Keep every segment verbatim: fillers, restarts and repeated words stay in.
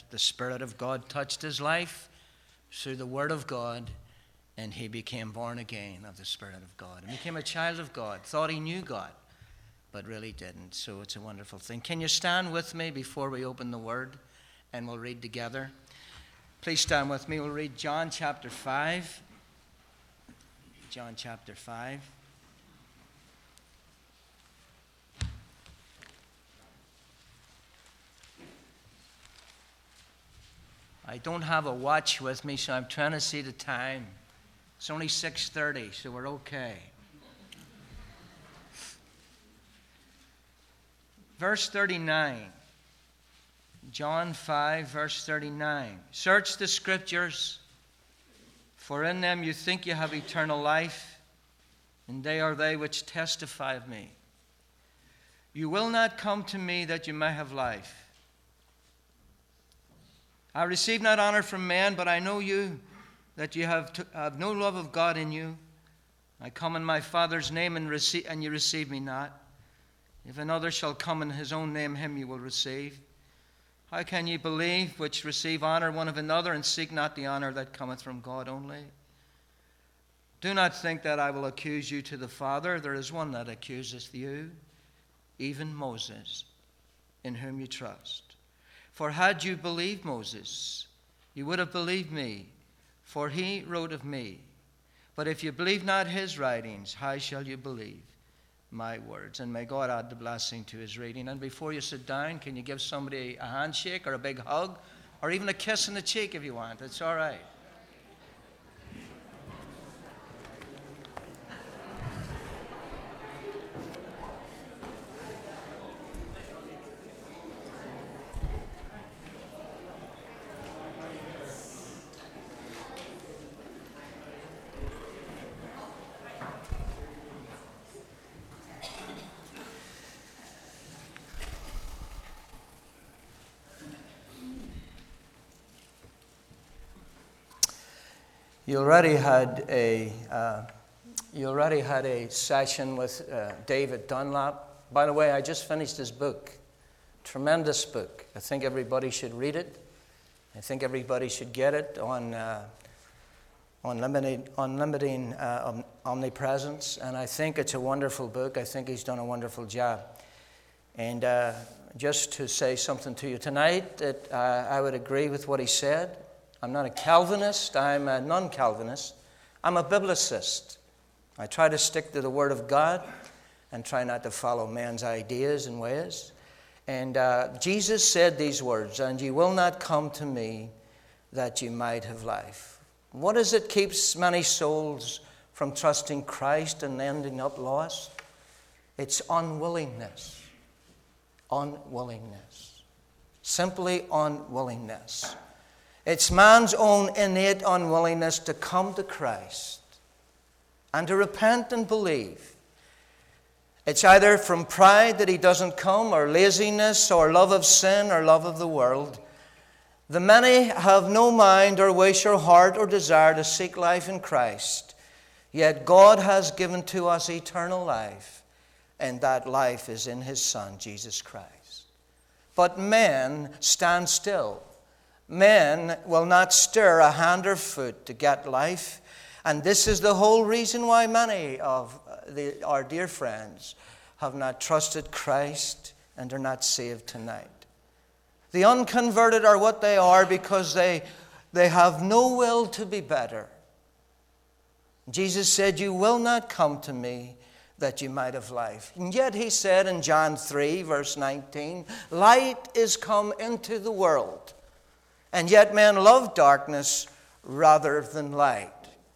the Spirit of God touched his life through the Word of God, and he became born again of the Spirit of God and became a child of God. Thought he knew God, but really didn't. So it's a wonderful thing. Can you stand with me before we open the Word and we'll read together? Please stand with me. We'll read John chapter five. John chapter five. I don't have a watch with me, so I'm trying to see the time. It's only six thirty, so we're okay. Verse thirty-nine. John five, verse thirty-nine. Search the Scriptures, for in them you think you have eternal life, and they are they which testify of me. You will not come to me that you may have life. I receive not honor from man, but I know you, that you have, to, have no love of God in you. I come in my Father's name, and, receive, and you receive me not. If another shall come in his own name, him you will receive. How can ye believe, which receive honor one of another, and seek not the honor that cometh from God only? Do not think that I will accuse you to the Father. There is one that accuseth you, even Moses, in whom you trust. For had you believed Moses, you would have believed me, for he wrote of me. But if you believe not his writings, how shall you believe my words? And may God add the blessing to his reading. And before you sit down, can you give somebody a handshake or a big hug, or even a kiss on the cheek if you want? It's all right. You already had a uh, you already had a session with uh, David Dunlap. By the way, I just finished his book. Tremendous book. I think everybody should read it. I think everybody should get it on uh, on limiting on limiting uh, omnipresence. And I think it's a wonderful book. I think he's done a wonderful job. And uh, just to say something to you tonight, that uh, I would agree with what he said. I'm not a Calvinist, I'm a non-Calvinist. I'm a biblicist. I try to stick to the Word of God and try not to follow man's ideas and ways. And uh, Jesus said these words, and ye will not come to me that ye might have life. What is it keeps many souls from trusting Christ and ending up lost? It's unwillingness. Unwillingness. Simply unwillingness. It's man's own innate unwillingness to come to Christ and to repent and believe. It's either from pride that he doesn't come, or laziness, or love of sin, or love of the world. The many have no mind or wish or heart or desire to seek life in Christ. Yet God has given to us eternal life, and that life is in his Son, Jesus Christ. But men stand still. Men will not stir a hand or foot to get life. And this is the whole reason why many of the, our dear friends have not trusted Christ and are not saved tonight. The unconverted are what they are because they, they have no will to be better. Jesus said, you will not come to me that you might have life. And yet he said in John three, verse nineteen, light is come into the world. And yet men love darkness rather than light.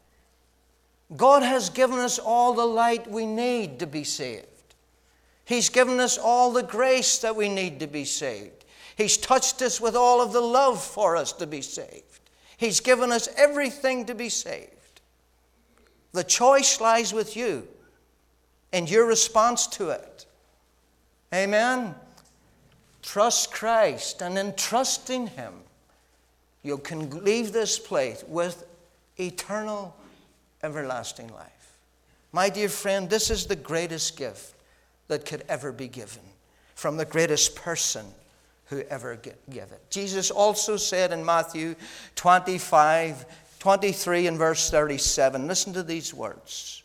God has given us all the light we need to be saved. He's given us all the grace that we need to be saved. He's touched us with all of the love for us to be saved. He's given us everything to be saved. The choice lies with you and your response to it. Amen? Trust Christ, and in trusting him, you can leave this place with eternal, everlasting life. My dear friend, this is the greatest gift that could ever be given from the greatest person whoever give it. Jesus also said in Matthew twenty-five, twenty-three and verse thirty-seven, listen to these words.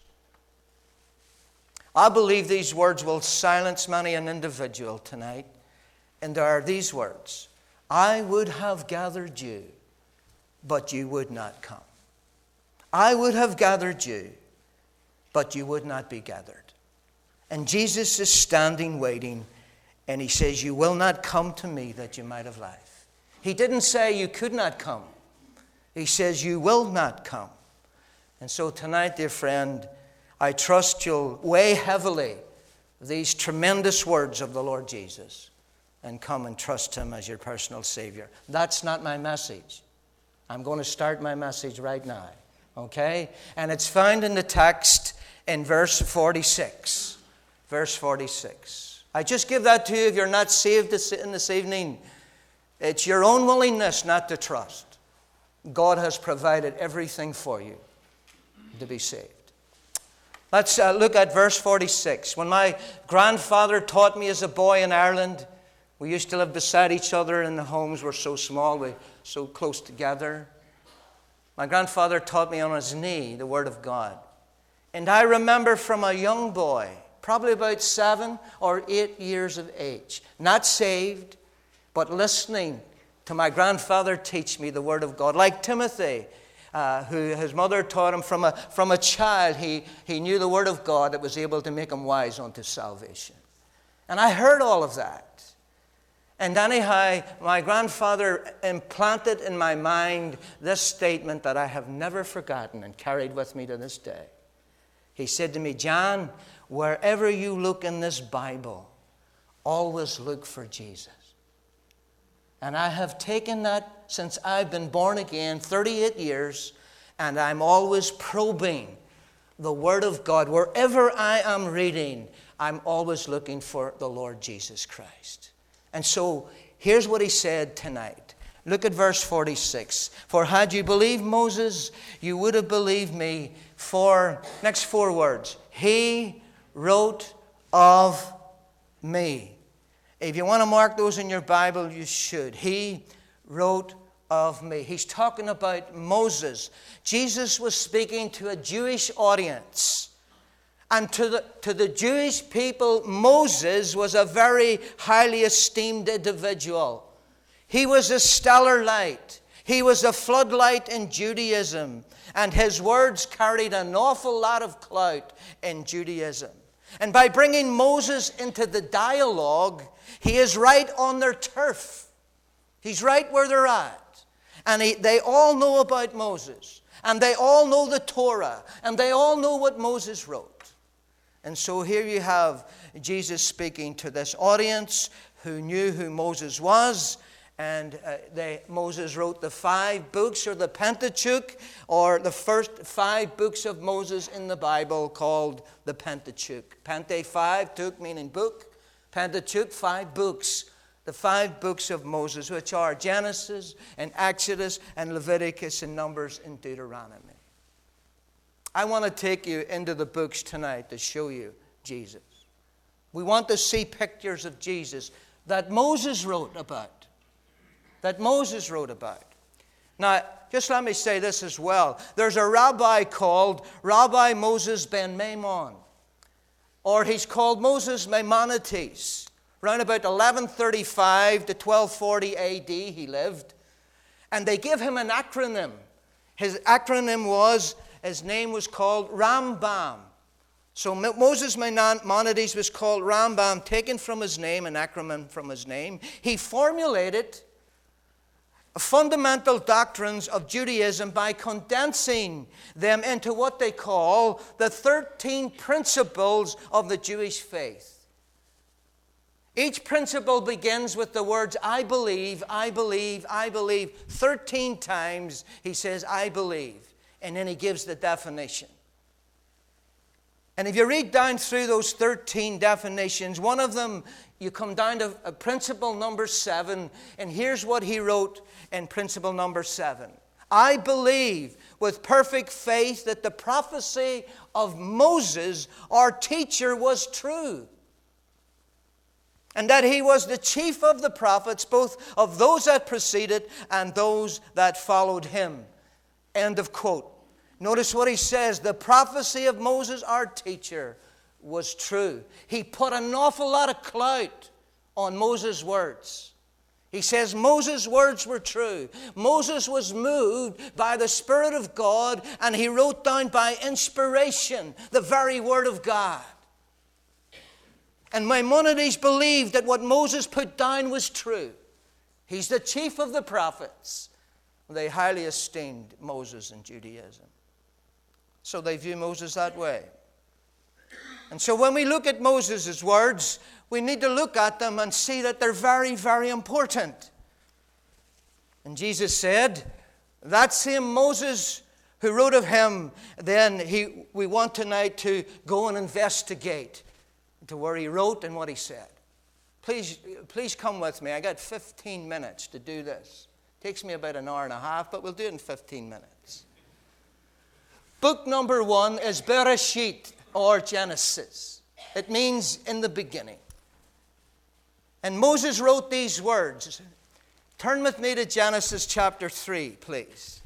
I believe these words will silence many an individual tonight. And there are these words. I would have gathered you, but you would not come. I would have gathered you, but you would not be gathered. And Jesus is standing waiting, and he says, you will not come to me that you might have life. He didn't say you could not come. He says you will not come. And so tonight, dear friend, I trust you'll weigh heavily these tremendous words of the Lord Jesus and come and trust him as your personal Savior. That's not my message. I'm going to start my message right now. Okay? And it's found in the text in verse forty-six. Verse forty-six. I just give that to you if you're not saved in this evening. It's your own willingness not to trust. God has provided everything for you to be saved. Let's uh, look at verse forty-six. When my grandfather taught me as a boy in Ireland, we used to live beside each other and the homes were so small, we were so close together. My grandfather taught me on his knee the Word of God. And I remember from a young boy, probably about seven or eight years of age, not saved, but listening to my grandfather teach me the Word of God. Like Timothy, uh, who his mother taught him from a, from a child, he, he knew the Word of God that was able to make him wise unto salvation. And I heard all of that. And anyhow, my grandfather implanted in my mind this statement that I have never forgotten and carried with me to this day. He said to me, John, wherever you look in this Bible, always look for Jesus. And I have taken that since I've been born again, thirty-eight years, and I'm always probing the Word of God. Wherever I am reading, I'm always looking for the Lord Jesus Christ. And so, here's what he said tonight. Look at verse forty-six. For had you believed Moses, you would have believed me. For, next four words, he wrote of me. If you want to mark those in your Bible, you should. He wrote of me. He's talking about Moses. Jesus was speaking to a Jewish audience. And to the, to the Jewish people, Moses was a very highly esteemed individual. He was a stellar light. He was a floodlight in Judaism. And his words carried an awful lot of clout in Judaism. And by bringing Moses into the dialogue, he is right on their turf. He's right where they're at. And he, they all know about Moses. And they all know the Torah. And they all know what Moses wrote. And so here you have Jesus speaking to this audience who knew who Moses was. And uh, they, Moses wrote the five books, or the Pentateuch, or the first five books of Moses in the Bible, called the Pentateuch. Pente, five, Tuk meaning book. Pentateuch, five books. The five books of Moses, which are Genesis and Exodus and Leviticus and Numbers and Deuteronomy. I want to take you into the books tonight to show you Jesus. We want to see pictures of Jesus that Moses wrote about. That Moses wrote about. Now, just let me say this as well. There's a rabbi called Rabbi Moses ben Maimon. Or he's called Moses Maimonides. Around about eleven thirty-five to twelve forty A D he lived. And they give him an acronym. His acronym was... His name was called Rambam. So Moses Maimonides was called Rambam, taken from his name, an acronym from his name. He formulated fundamental doctrines of Judaism by condensing them into what they call the thirteen principles of the Jewish faith. Each principle begins with the words, I believe, I believe, I believe. thirteen times he says, I believe. And then he gives the definition. And if you read down through those thirteen definitions, one of them, you come down to principle number seven. And here's what he wrote in principle number seven. I believe with perfect faith that the prophecy of Moses, our teacher, was true. and that he was the chief of the prophets, both of those that preceded and those that followed him. End of quote. Notice what he says. The prophecy of Moses, our teacher, was true. He put an awful lot of clout on Moses' words. He says Moses' words were true. Moses was moved by the Spirit of God, and he wrote down by inspiration the very Word of God. And Maimonides believed that what Moses put down was true. He's the chief of the prophets. They highly esteemed Moses in Judaism. So they view Moses that way. And so when we look at Moses' words, we need to look at them and see that they're very, very important. And Jesus said, that same Moses who wrote of him, then he, we want tonight to go and investigate to where he wrote and what he said. Please, please come with me. I got fifteen minutes to do this. It takes me about an hour and a half, but we'll do it in fifteen minutes. Book number one is Bereshit, or Genesis. It means in the beginning. And Moses wrote these words. Turn with me to Genesis chapter three, please.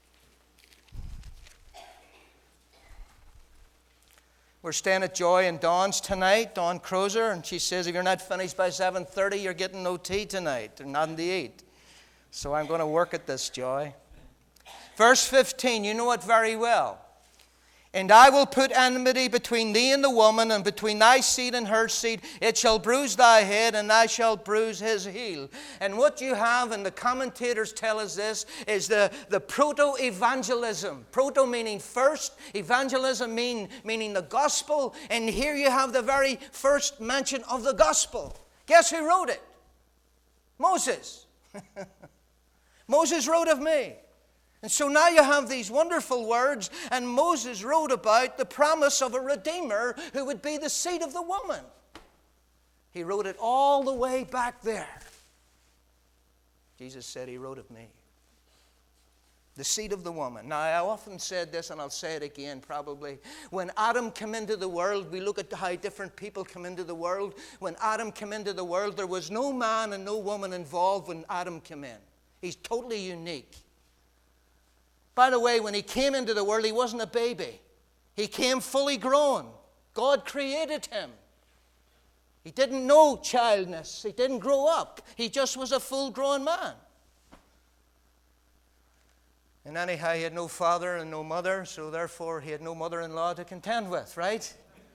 We're staying at Joy and Dawn's tonight, Dawn Crozer, and she says if you're not finished by seven thirty, you're getting no tea tonight, or nothing to eat. So I'm going to work at this, Joy. Verse fifteen, you know it very well. And I will put enmity between thee and the woman, and between thy seed and her seed. It shall bruise thy head, and thou shalt bruise his heel. And what you have, and the commentators tell us this, is the, the proto-evangelism. Proto meaning first, evangelism mean, meaning the gospel. And here you have the very first mention of the gospel. Guess who wrote it? Moses. Moses wrote of me. And so now you have these wonderful words, and Moses wrote about the promise of a Redeemer who would be the seed of the woman. He wrote it all the way back there. Jesus said he wrote of me. The seed of the woman. Now, I often said this, and I'll say it again probably. When Adam came into the world, we look at how different people come into the world. When Adam came into the world, there was no man and no woman involved when Adam came in. He's totally unique. By the way, when he came into the world, he wasn't a baby. He came fully grown. God created him. He didn't know childness. He didn't grow up. He just was a full-grown man. And anyhow, he had no father and no mother, so therefore he had no mother-in-law to contend with, right?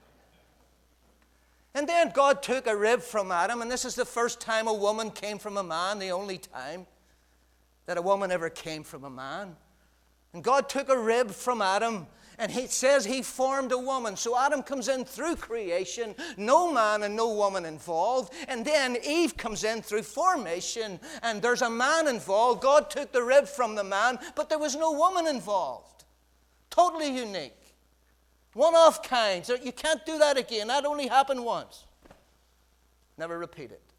And then God took a rib from Adam, and this is the first time a woman came from a man, the only time that a woman ever came from a man. And God took a rib from Adam, and he says he formed a woman. So Adam comes in through creation, no man and no woman involved. And then Eve comes in through formation, and there's a man involved. God took the rib from the man, but there was no woman involved. Totally unique. One-off kind. So you can't do that again. That only happened once. Never repeat it.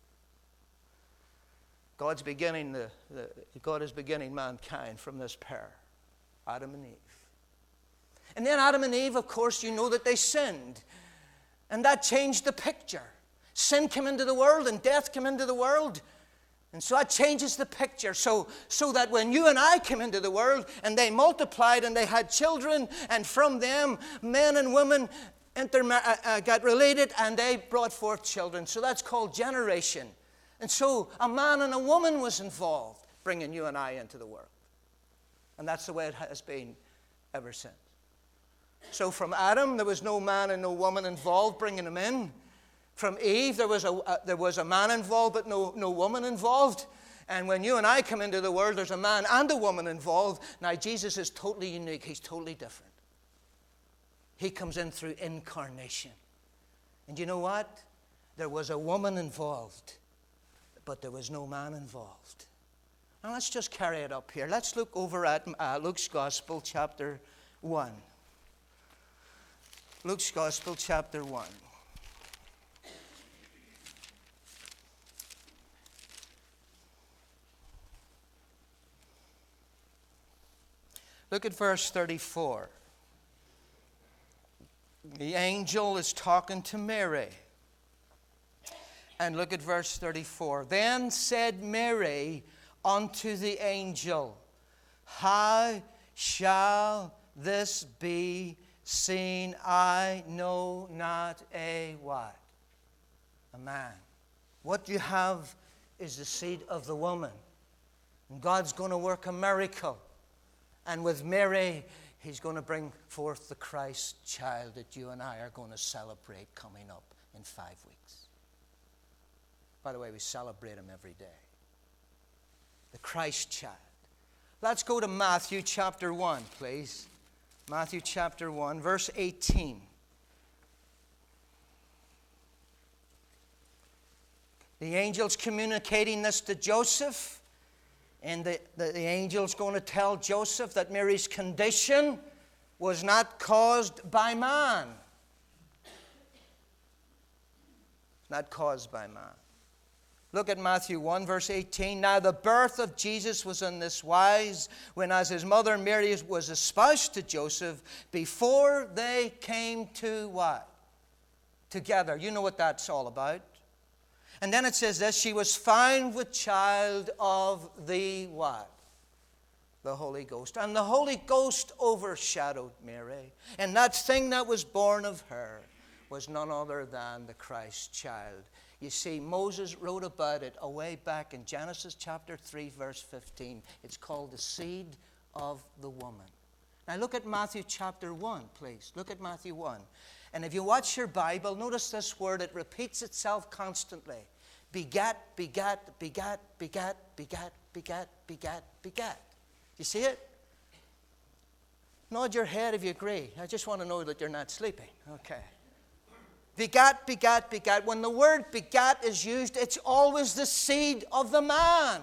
God's beginning the, the God is beginning mankind from this pair. Adam and Eve. And then Adam and Eve, of course, you know that they sinned. And that changed the picture. Sin came into the world and death came into the world. And so that changes the picture. So, so that when you and I came into the world and they multiplied and they had children, and from them men and women interma- uh, uh, got related and they brought forth children. So that's called generation. And so a man and a woman was involved, bringing you and I into the world. And that's the way it has been ever since. So from Adam, there was no man and no woman involved bringing him in. From Eve, there was a, uh, there was a man involved, but no, no woman involved. And when you and I come into the world, there's a man and a woman involved. Now, Jesus is totally unique. He's totally different. He comes in through incarnation. And you know what? There was a woman involved, but there was no man involved. Now let's just carry it up here. Let's look over at uh, Luke's Gospel, chapter one. Luke's Gospel, chapter one. Look at verse thirty-four. The angel is talking to Mary. And look at verse thirty-four. Then said Mary unto the angel, How shall this be, seeing I know not a what? A man. What you have is the seed of the woman. And God's going to work a miracle. And with Mary, He's going to bring forth the Christ child that you and I are going to celebrate coming up in five weeks. By the way, we celebrate Him every day. The Christ child. Let's go to Matthew chapter one, please. Matthew chapter one, verse eighteen. The angel's communicating this to Joseph. And the, the, the angel's going to tell Joseph that Mary's condition was not caused by man. Not caused by man. Look at Matthew one, verse eighteen. Now the birth of Jesus was in this wise, when as his mother Mary was espoused to Joseph, before they came to what? Together. You know what that's all about. And then it says this, she was found with child of the what? The Holy Ghost. And the Holy Ghost overshadowed Mary. And that thing that was born of her was none other than the Christ child. You see, Moses wrote about it away back in Genesis chapter three, verse fifteen. It's called the seed of the woman. Now look at Matthew chapter one, please. Look at Matthew one. And if you watch your Bible, notice this word. It repeats itself constantly. Begat, begat, begat, begat, begat, begat, begat, begat. You see it? Nod your head if you agree. I just want to know that you're not sleeping. Okay. Begat, begat, begat. When the word begat is used, it's always the seed of the man.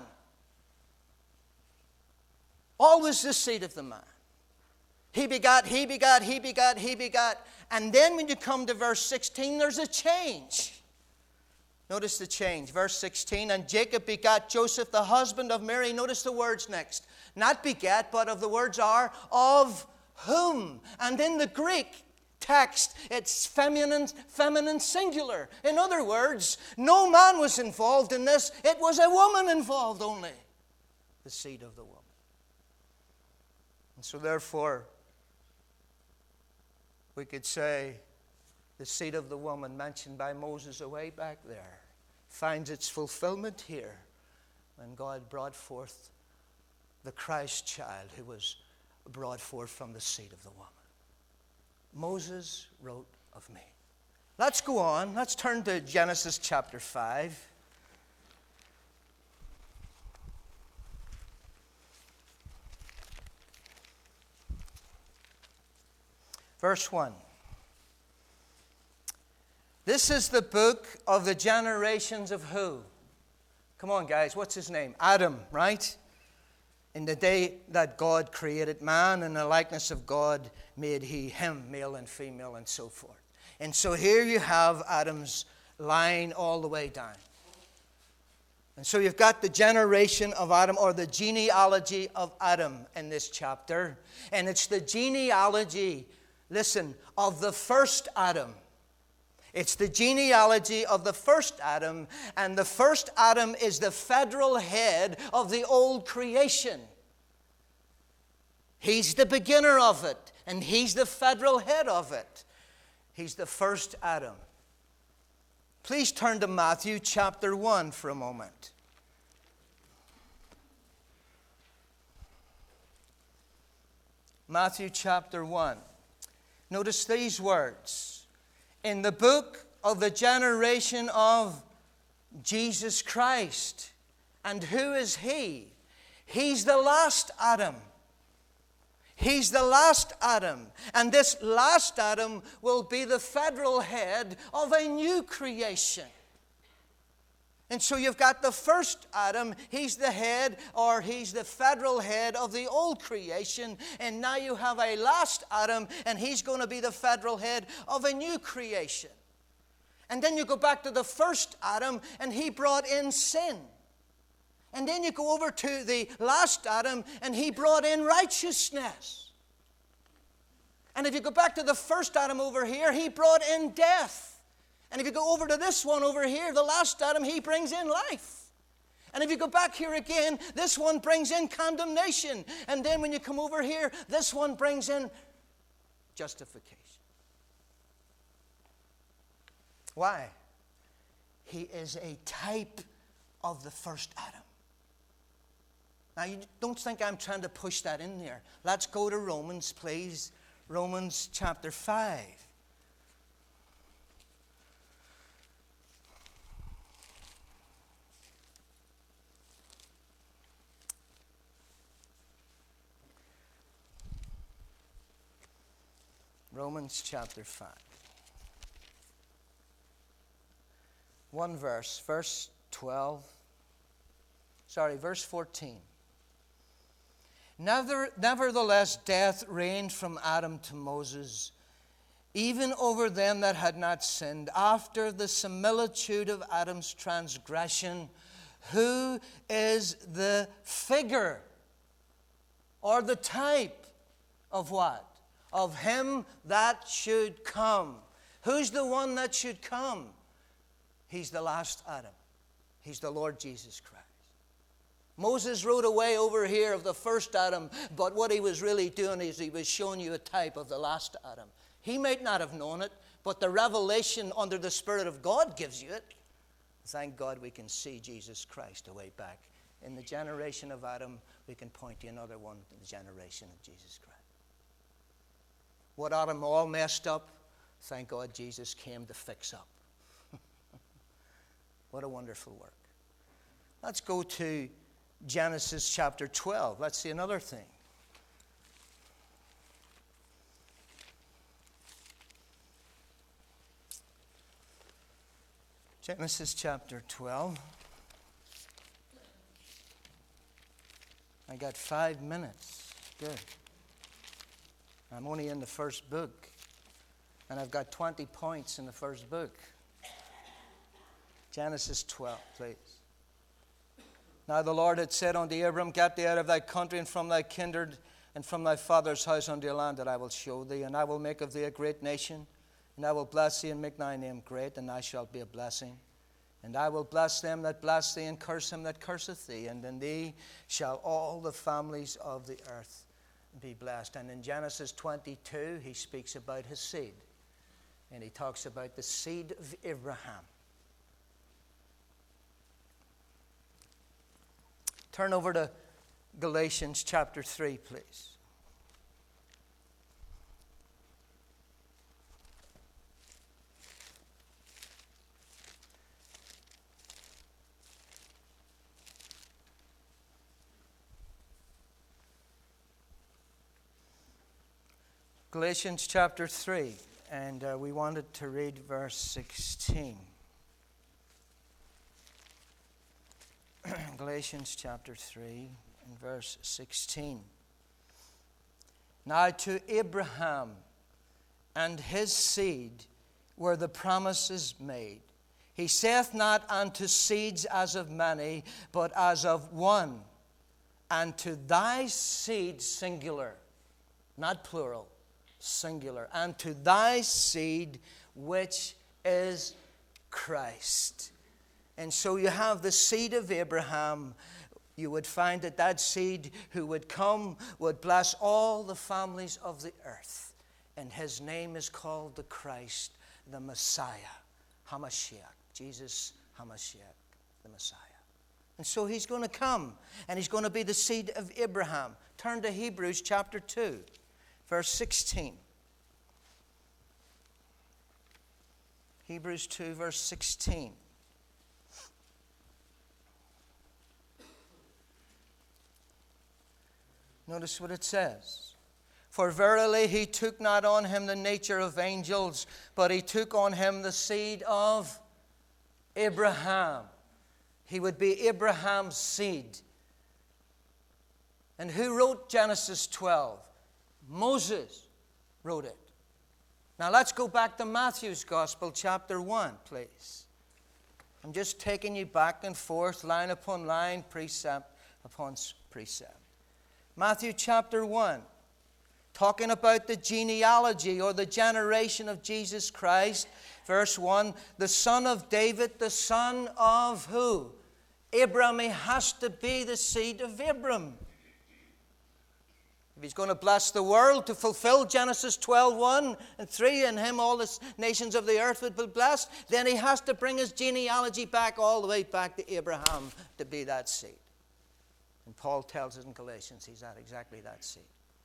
Always the seed of the man. He begat, he begat, he begat, he begat. And then when you come to verse sixteen, there's a change. Notice the change. Verse sixteen, and Jacob begat Joseph, the husband of Mary. Notice the words next. Not begat, but of the words are, of whom? And in the Greek text, it's feminine, feminine singular. In other words, no man was involved in this. It was a woman involved only. The seed of the woman. And so therefore, we could say the seed of the woman mentioned by Moses away back there finds its fulfillment here when God brought forth the Christ child who was brought forth from the seed of the woman. Moses wrote of me. Let's go on. Let's turn to Genesis chapter five. Verse one. This is the book of the generations of who? Come on, guys. What's his name? Adam, right? In the day that God created man, in the likeness of God made he him, male and female, and so forth. And so here you have Adam's line all the way down. And so you've got the generation of Adam, or the genealogy of Adam in this chapter. And it's the genealogy, listen, of the first Adam. It's the genealogy of the first Adam, and the first Adam is the federal head of the old creation. He's the beginner of it, and he's the federal head of it. He's the first Adam. Please turn to Matthew chapter one for a moment. Matthew chapter one. Notice these words. In the book of the generation of Jesus Christ. And who is he? He's the last Adam. He's the last Adam. And this last Adam will be the federal head of a new creation. And so you've got the first Adam, he's the head, or he's the federal head of the old creation. And now you have a last Adam, and he's going to be the federal head of a new creation. And then you go back to the first Adam, and he brought in sin. And then you go over to the last Adam, and he brought in righteousness. And if you go back to the first Adam over here, he brought in death. And if you go over to this one over here, the last Adam, he brings in life. And if you go back here again, this one brings in condemnation. And then when you come over here, this one brings in justification. Why? He is a type of the first Adam. Now, you don't think I'm trying to push that in there. Let's go to Romans, please. Romans chapter five. Romans chapter five. One verse, verse twelve. Sorry, verse fourteen. Never, nevertheless, death reigned from Adam to Moses, even over them that had not sinned, after the similitude of Adam's transgression, who is the figure or the type of what? Of him that should come. Who's the one that should come? He's the last Adam. He's the Lord Jesus Christ. Moses wrote away over here of the first Adam, but what he was really doing is he was showing you a type of the last Adam. He might not have known it, but the revelation under the Spirit of God gives you it. Thank God we can see Jesus Christ away back. In the generation of Adam, we can point to another one, the generation of Jesus Christ. What Adam all messed up, thank God Jesus came to fix up. What a wonderful work. Let's go to Genesis chapter twelve. Let's see another thing. Genesis chapter twelve. I got five minutes. Good. I'm only in the first book. And I've got twenty points in the first book. Genesis twelve, please. Now the Lord had said unto Abram, Get thee out of thy country and from thy kindred and from thy father's house unto a land that I will show thee. And I will make of thee a great nation. And I will bless thee and make thy name great, and thou shalt be a blessing. And I will bless them that bless thee, and curse him that curseth thee. And in thee shall all the families of the earth be blessed. And in Genesis twenty-two, he speaks about his seed. And he talks about the seed of Abraham. Turn over to Galatians chapter three, please. Galatians chapter three, and uh, we wanted to read verse sixteen. Galatians chapter three and verse sixteen. Now to Abraham and his seed were the promises made. He saith not unto seeds as of many, but as of one, and to thy seed, singular, not plural, singular, and to thy seed, which is Christ. And so you have the seed of Abraham. You would find that that seed who would come would bless all the families of the earth. And his name is called the Christ, the Messiah, Hamashiach. Jesus Hamashiach, the Messiah. And so he's going to come, and he's going to be the seed of Abraham. Turn to Hebrews chapter two, verse sixteen. Hebrews two, verse sixteen. Notice what it says. For verily he took not on him the nature of angels, but he took on him the seed of Abraham. He would be Abraham's seed. And who wrote Genesis twelve? Moses wrote it. Now let's go back to Matthew's Gospel, chapter one, please. I'm just taking you back and forth, line upon line, precept upon precept. Matthew chapter one talking about the genealogy or the generation of Jesus Christ. Verse one, the son of David, the son of who? Abraham. He has to be the seed of Abraham. If he's going to bless the world to fulfill Genesis twelve, one and three, in him all the nations of the earth would be blessed, then he has to bring his genealogy back all the way back to Abraham to be that seed. And Paul tells us in Galatians he's at exactly that seed.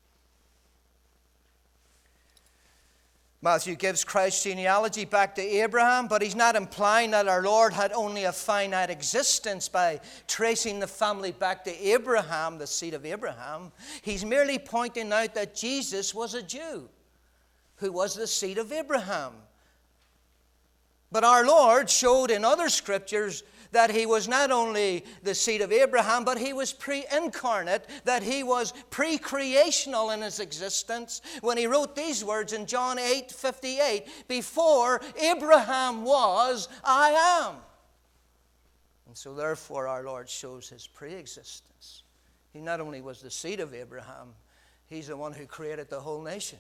Matthew gives Christ's genealogy back to Abraham, but he's not implying that our Lord had only a finite existence by tracing the family back to Abraham, the seed of Abraham. He's merely pointing out that Jesus was a Jew who was the seed of Abraham. But our Lord showed in other scriptures that he was not only the seed of Abraham, but he was pre-incarnate, that he was pre-creational in his existence when he wrote these words in John eight fifty-eight, before Abraham was, I am. And so therefore our Lord shows his pre-existence. He not only was the seed of Abraham, he's the one who created the whole nation.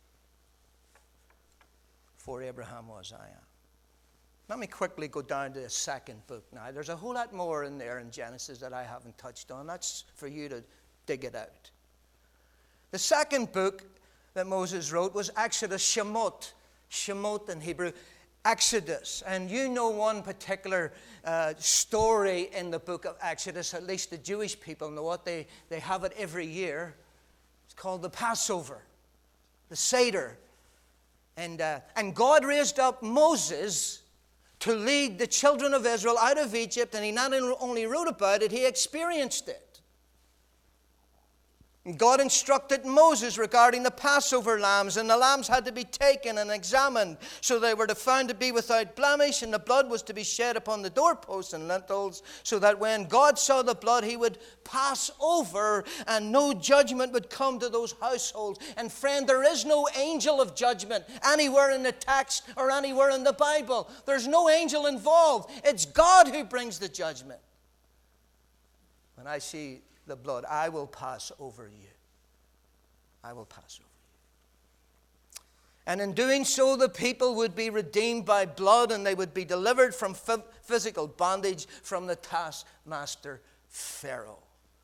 Before Abraham was, I am. Let me quickly go down to the second book now. There's a whole lot more in there in Genesis that I haven't touched on. That's for you to dig it out. The second book that Moses wrote was Exodus, Shemot. Shemot in Hebrew, Exodus. And you know one particular uh, story in the book of Exodus, at least the Jewish people know it. They, they have it every year. It's called the Passover, the Seder. And, uh, and God raised up Moses to lead the children of Israel out of Egypt, and he not only wrote about it, he experienced it. And God instructed Moses regarding the Passover lambs, and the lambs had to be taken and examined, so they were found to be without blemish, and the blood was to be shed upon the doorposts and lintels, so that when God saw the blood, he would pass over, and no judgment would come to those households. And friend, there is no angel of judgment anywhere in the text or anywhere in the Bible. There's no angel involved. It's God who brings the judgment. When I see the blood, I will pass over you. I will pass over you. And in doing so, the people would be redeemed by blood, and they would be delivered from physical bondage from the taskmaster Pharaoh.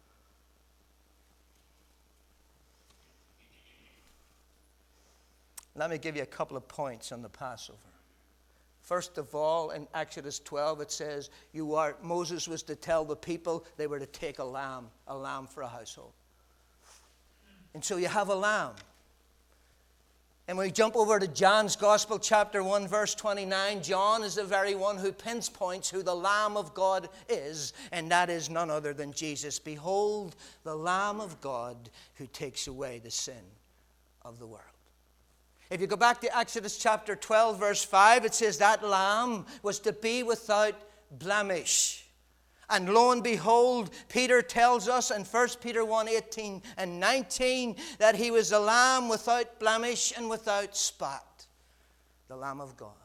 Let me give you a couple of points on the Passover. First of all, in Exodus twelve, it says, "You are." Moses was to tell the people they were to take a lamb, a lamb for a household. And so you have a lamb. And when we jump over to John's Gospel, chapter one, verse twenty-nine, John is the very one who pinpoints who the Lamb of God is, and that is none other than Jesus. Behold, the Lamb of God who takes away the sin of the world. If you go back to Exodus chapter twelve, verse five, it says that lamb was to be without blemish. And lo and behold, Peter tells us in First Peter one, eighteen and nineteen that he was a lamb without blemish and without spot. The Lamb of God.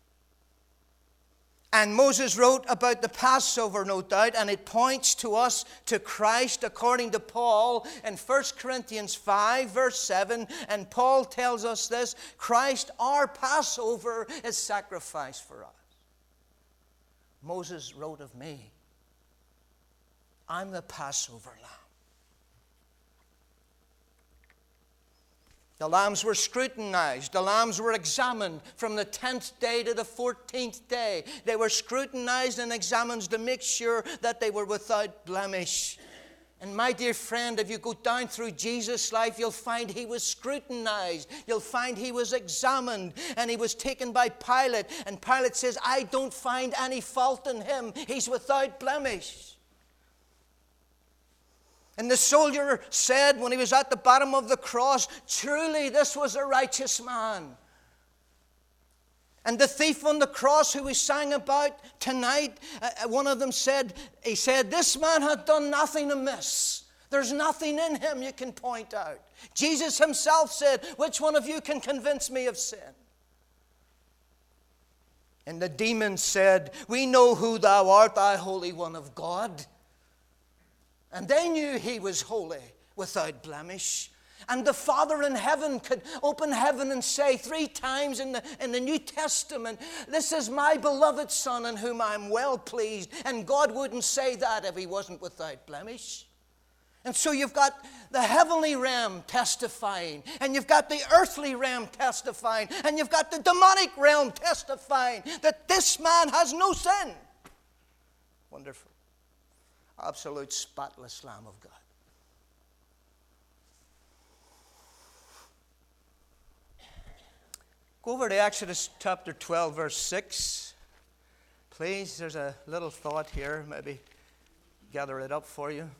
And Moses wrote about the Passover, no doubt, and it points to us, to Christ, according to Paul in First Corinthians five, verse seven. And Paul tells us this: Christ, our Passover, is sacrificed for us. Moses wrote of me, I'm the Passover lamb. The lambs were scrutinized. The lambs were examined from the tenth day to the fourteenth day. They were scrutinized and examined to make sure that they were without blemish. And my dear friend, if you go down through Jesus' life, you'll find he was scrutinized. You'll find he was examined, and he was taken by Pilate. And Pilate says, I don't find any fault in him. He's without blemish. And the soldier said when he was at the bottom of the cross, truly this was a righteous man. And the thief on the cross who we sang about tonight, uh, one of them said, he said, this man had done nothing amiss. There's nothing in him you can point out. Jesus himself said, which one of you can convince me of sin? And the demons said, we know who thou art, thou Holy One of God. And they knew he was holy, without blemish. And the Father in heaven could open heaven and say three times in the, in the New Testament, this is my beloved Son in whom I am well pleased. And God wouldn't say that if he wasn't without blemish. And so you've got the heavenly realm testifying, and you've got the earthly realm testifying, and you've got the demonic realm testifying that this man has no sin. Wonderful. Absolute spotless Lamb of God. Go over to Exodus chapter twelve, verse six. Please, there's a little thought here. Maybe gather it up for you.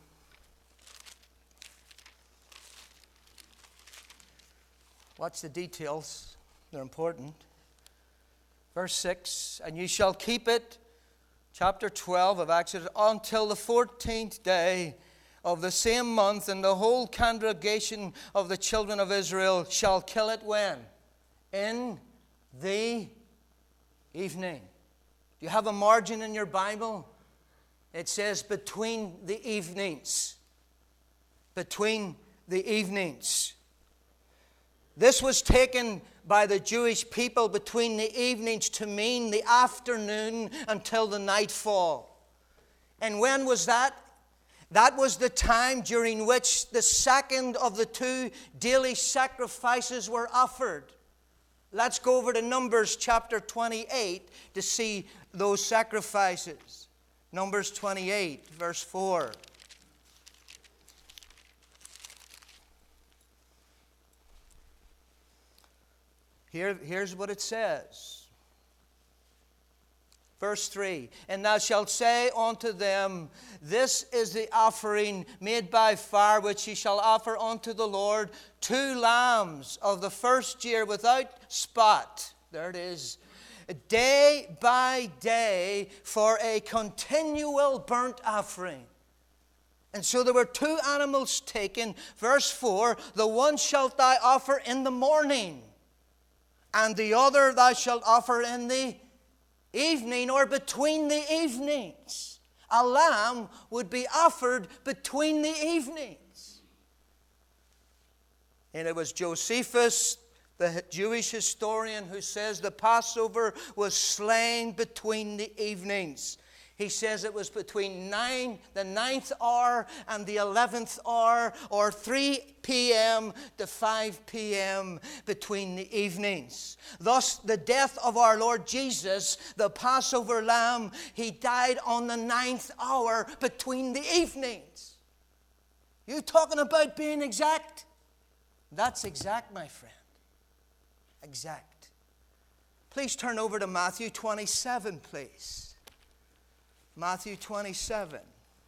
Watch the details. They're important. Verse six, and you shall keep it, chapter twelve of Exodus, until the fourteenth day of the same month, and the whole congregation of the children of Israel shall kill it when? In the evening. Do you have a margin in your Bible? It says between the evenings. Between the evenings. This was taken by the Jewish people between the evenings to mean the afternoon until the nightfall. And when was that? That was the time during which the second of the two daily sacrifices were offered. Let's go over to Numbers chapter twenty-eight to see those sacrifices. Numbers twenty-eight, verse four. Here, here's what it says. Verse three, and thou shalt say unto them, this is the offering made by fire, which ye shall offer unto the Lord, two lambs of the first year without spot. There it is. Day by day for a continual burnt offering. And so there were two animals taken. Verse four, the one shalt thou offer in the morning, and the other thou shalt offer in the evening, or between the evenings. A lamb would be offered between the evenings. And it was Josephus, the Jewish historian, who says the Passover was slain between the evenings. He says it was between nine, the ninth hour and the eleventh hour, or three p.m. to five p.m. between the evenings. Thus, the death of our Lord Jesus, the Passover lamb, he died on the ninth hour between the evenings. You talking about being exact? That's exact, my friend. Exact. Please turn over to Matthew twenty-seven, please. Matthew twenty-seven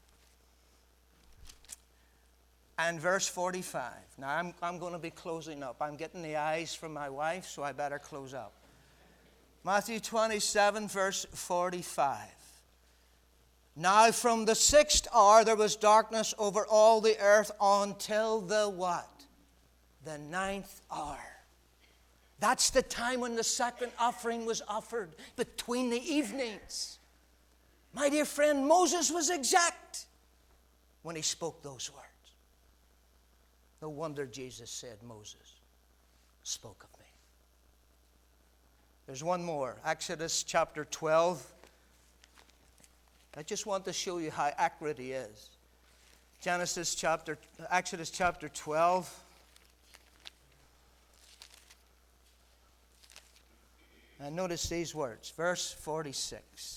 and verse forty-five. Now, I'm, I'm going to be closing up. I'm getting the eyes from my wife, so I better close up. Matthew twenty-seven, verse forty-five. Now, from the sixth hour there was darkness over all the earth until the what? The ninth hour. That's the time when the second offering was offered, between the evenings. My dear friend, Moses was exact when he spoke those words. No wonder Jesus said, Moses spoke of me. There's one more. Exodus chapter twelve. I just want to show you how accurate he is. Genesis chapter, Exodus chapter twelve. And notice these words. Verse forty-six.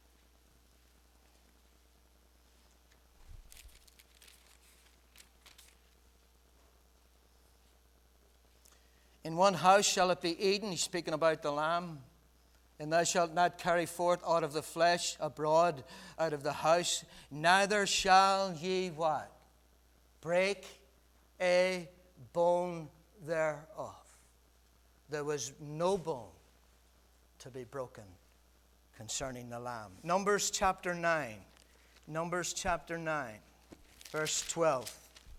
In one house shall it be eaten. He's speaking about the lamb. And thou shalt not carry forth out of the flesh abroad out of the house. Neither shall ye what? Break a bone thereof. There was no bone to be broken concerning the lamb. Numbers chapter nine. Numbers chapter nine. Verse twelve.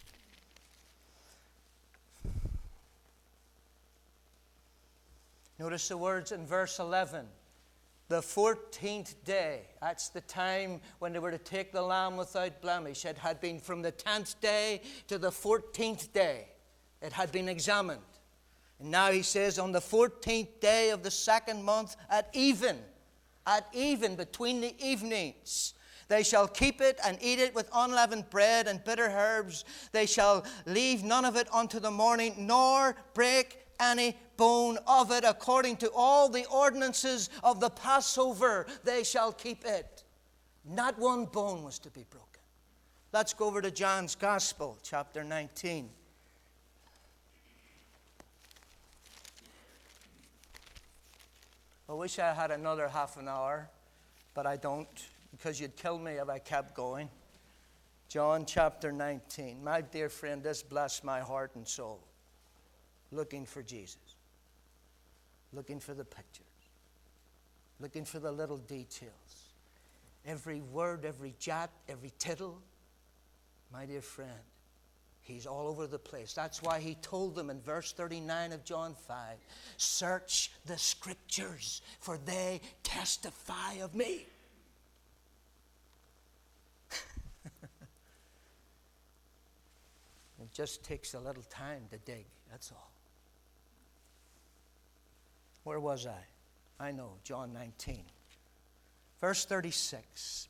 Notice the words in verse eleven. The fourteenth day. That's the time when they were to take the lamb without blemish. It had been from the tenth day to the fourteenth day. It had been examined. And now he says, on the fourteenth day of the second month at even, at even, between the evenings, they shall keep it and eat it with unleavened bread and bitter herbs. They shall leave none of it unto the morning, nor break any bone of it. According to all the ordinances of the Passover, they shall keep it. Not one bone was to be broken. Let's go over to John's Gospel, chapter nineteen. I wish I had another half an hour, but I don't, because you'd kill me if I kept going. John chapter nineteen. My dear friend, this blessed my heart and soul. Looking for Jesus. Looking for the pictures. Looking for the little details. Every word, every jot, every tittle. My dear friend, he's all over the place. That's why he told them in verse thirty-nine of John five, search the Scriptures, for they testify of me. It just takes a little time to dig, that's all. Where was I? I know, John nineteen. Verse thirty-six.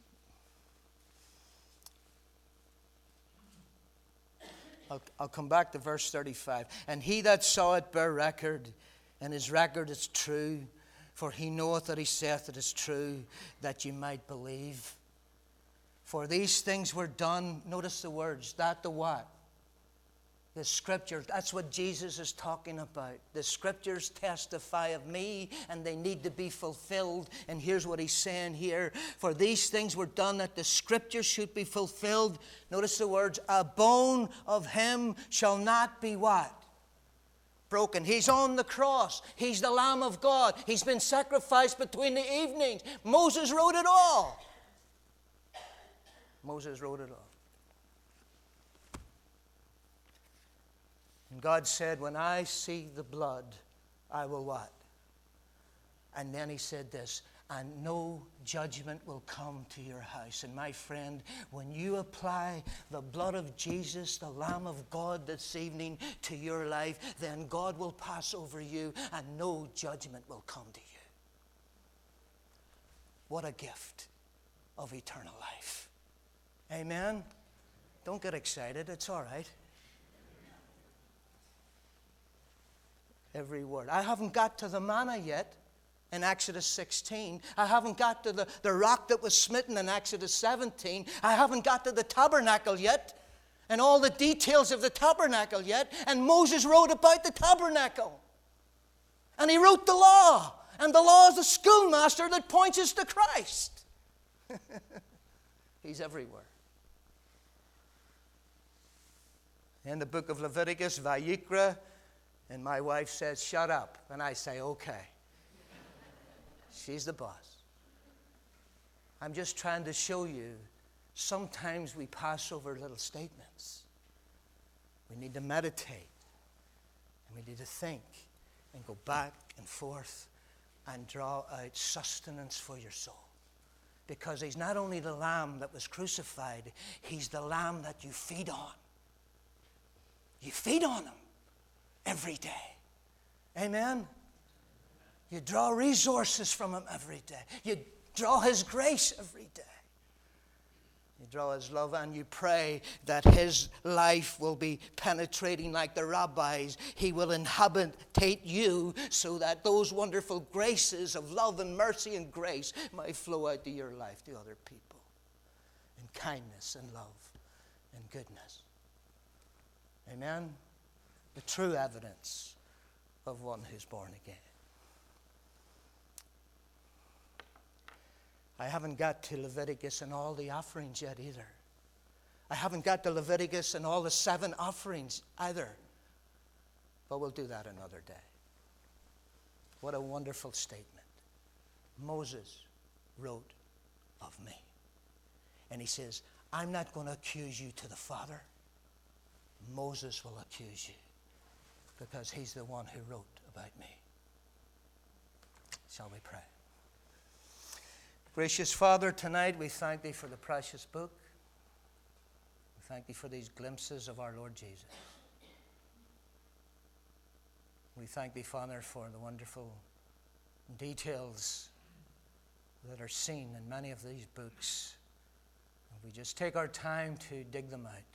I'll, I'll come back to verse thirty-five. And he that saw it bear record, and his record is true, for he knoweth that he saith it is true, that ye might believe. For these things were done, notice the words, that the what? The Scriptures, that's what Jesus is talking about. The Scriptures testify of me, and they need to be fulfilled. And here's what he's saying here. For these things were done that the Scriptures should be fulfilled. Notice the words, a bone of him shall not be what? Broken. He's on the cross. He's the Lamb of God. He's been sacrificed between the evenings. Moses wrote it all. Moses wrote it all. And God said, when I see the blood, I will what? And then he said this, and no judgment will come to your house. And my friend, when you apply the blood of Jesus, the Lamb of God this evening to your life, then God will pass over you and no judgment will come to you. What a gift of eternal life. Amen? Don't get excited, it's all right. Every word. I haven't got to the manna yet in Exodus sixteen. I haven't got to the, the rock that was smitten in Exodus seventeen. I haven't got to the tabernacle yet and all the details of the tabernacle yet. And Moses wrote about the tabernacle. And he wrote the law. And the law is the schoolmaster that points us to Christ. He's everywhere. In the book of Leviticus, Vayikra, and my wife says, shut up. And I say, okay. She's the boss. I'm just trying to show you, sometimes we pass over little statements. We need to meditate. And we need to think and go back and forth and draw out sustenance for your soul. Because he's not only the lamb that was crucified, he's the lamb that you feed on. You feed on him every day. Amen? You draw resources from him every day. You draw his grace every day. You draw his love and you pray that his life will be penetrating like the rabbis. He will inhabitate you so that those wonderful graces of love and mercy and grace might flow out to your life, to other people. In kindness and love and goodness. Amen? The true evidence of one who's born again. I haven't got to Leviticus and all the offerings yet either. I haven't got to Leviticus and all the seven offerings either. But we'll do that another day. What a wonderful statement. Moses wrote of me. And he says, I'm not going to accuse you to the Father. Moses will accuse you because he's the one who wrote about me. Shall we pray? Gracious Father, tonight we thank thee for the precious book. We thank thee for these glimpses of our Lord Jesus. We thank thee, Father, for the wonderful details that are seen in many of these books. And we just take our time to dig them out.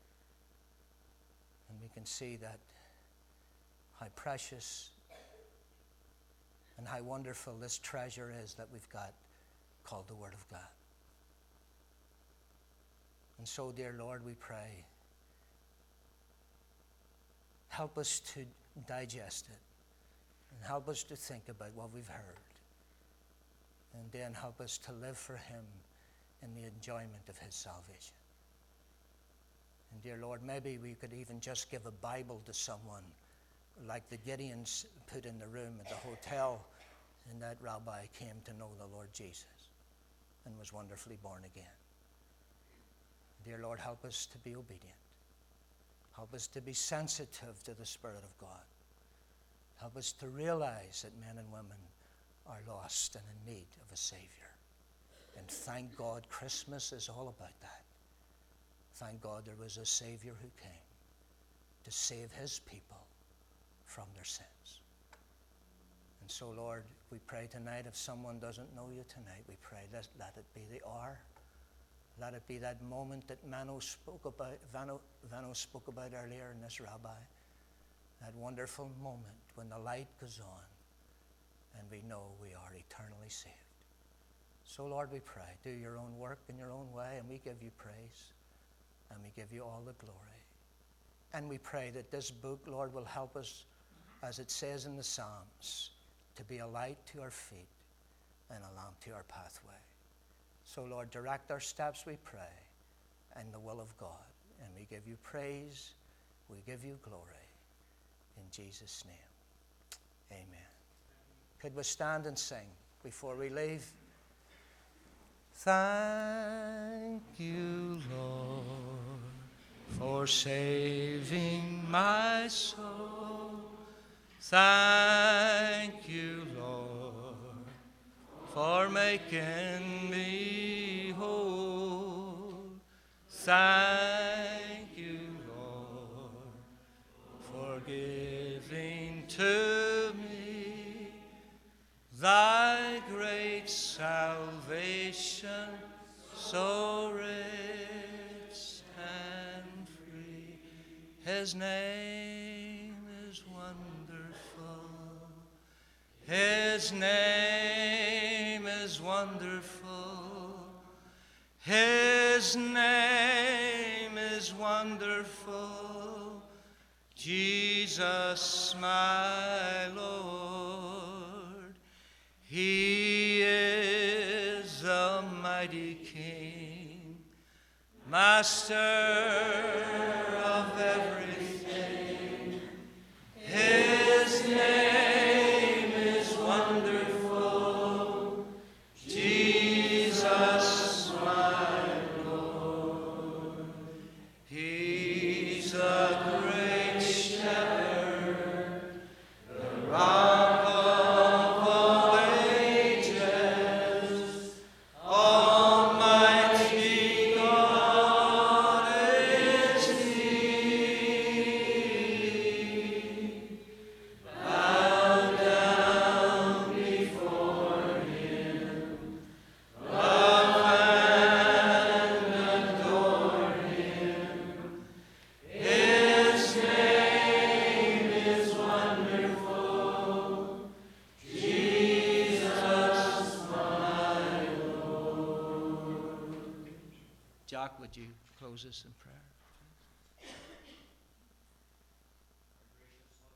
And we can see that how precious and how wonderful this treasure is that we've got called the Word of God. And so, dear Lord, we pray, help us to digest it and help us to think about what we've heard, and then help us to live for Him in the enjoyment of His salvation. And dear Lord, maybe we could even just give a Bible to someone like the Gideons put in the room at the hotel, and that rabbi came to know the Lord Jesus and was wonderfully born again. Dear Lord, help us to be obedient. Help us to be sensitive to the Spirit of God. Help us to realize that men and women are lost and in need of a Savior. And thank God Christmas is all about that. Thank God there was a Savior who came to save His people from their sins. And so, Lord, we pray tonight, if someone doesn't know you tonight, we pray let, let it be the hour. Let it be that moment that Mano spoke about, Vano, Vano spoke about earlier in this rabbi. That wonderful moment when the light goes on and we know we are eternally saved. So, Lord, we pray, do your own work in your own way, and we give you praise and we give you all the glory. And we pray that this book, Lord, will help us, as it says in the Psalms, to be a light to our feet and a lamp to our pathway. So, Lord, direct our steps, we pray, in the will of God. And we give you praise, we give you glory. In Jesus' name, amen. Could we stand and sing before we leave? Thank you, Lord, for saving my soul. Thank you, Lord, for making me whole. Thank you, Lord, for giving to me thy great salvation, so rich and free. His name is wonderful. His name is wonderful. His name is wonderful. Jesus, my Lord. He is the mighty King, Master of everything. His name is wonderful. Jesus, my Lord. He's a great shepherd, the rock of all ages. Almighty God is He. Bow down before Him, love and adore Him. His name is wonderful. Jesus, my Lord. Jack, would you close us in prayer?